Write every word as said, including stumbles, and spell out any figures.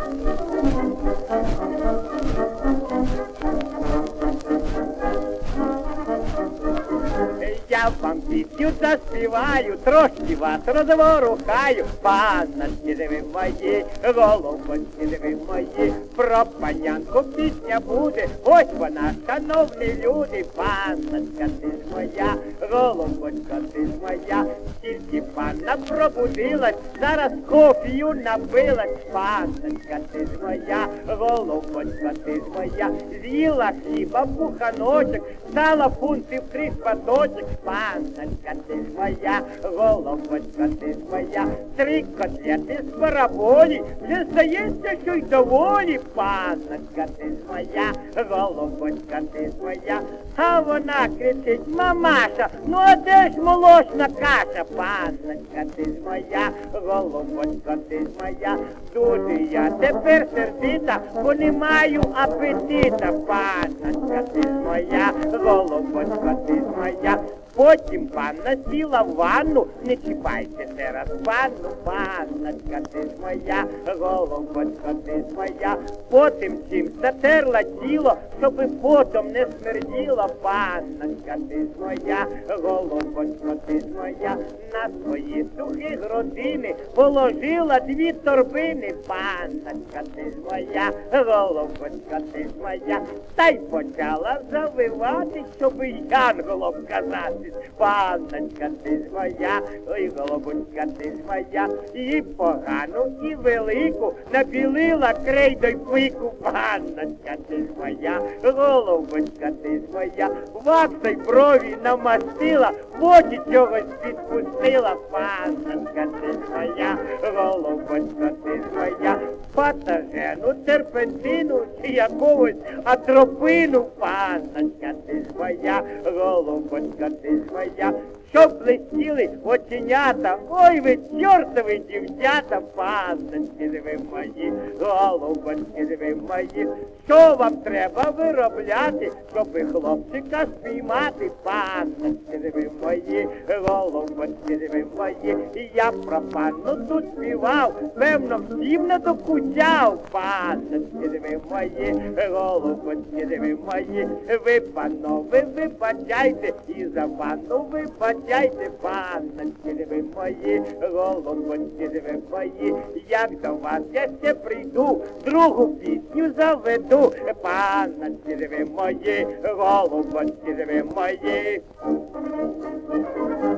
Я вам пісню заспіваю, трошки вас розворухаю. Панночки, диви мої, голубочки, диви мої, про панянку пісня буде, ось вона, шановні люди. Панночка, ти ж моя, голубочка, ти ж моя, тільки панна пробудилась, зараз кофію напилась. Панночка, ти ж моя, голубочка, ти ж моя, з'їла хліба буханочок, стала фунтів три шматочок. Панночка, ти ж моя, голубочка, ти ж моя, три котлети з бараболі, вже здається, що й доволі. Панночка, ти ж моя, голубочка, ти ж моя, а вона кричить: мамаша, ну а де ж молочна каша? Панночка, ти ж моя, голубочка, ти ж моя, дуже я тепер сердита, бо не маю апетита. Панночка, ти ж моя, голубочка, ти ж моя. Потім панна сіла в ванну, не чіпайте зараз панну. Панночка, ти ж моя, голубочка, ти ж моя. Потім чим затерла тіло, щоби потом не смерділо. Панночка, ти ж моя, голубочка, ти ж моя. На свої сухі грудини положила дві торбини. Панночка, ти ж моя, голубочка, ти ж моя. Та й почала завивати, щоби янголом казати. Панночка, ти ж моя, ой, голубочка, ти ж моя, і погану, і велику набілила крейдою пику. Панночка, ти ж моя, голубочка, ти ж моя, ваксой брові намастила, в очі чогось підпустила. Панночка, ти ж моя, голубочка, ти ж моя, патажену, терпентину чи якогось атропину. Панночка, ти ж моя, голубочка, ти ж моя, щоб блистіли оченята, ой ви чортові дівчата. Панночки, диви мої, голубочки, диви мої, що вам треба виробляти, щоби хлопчика спіймати? Панночки, диви мої, голубочки, диви мої, і я про панну тут співав, певно всім не докучав. Панночки, диви мої, голубочки, диви мої, ви, панове, вибачайте, і за панну вибачайте. Панночки, диви мої, голубочки, диви мої, як до вас я ще прийду, другу пісню заведу. Панночки, диви мої, голубочки, диви мої.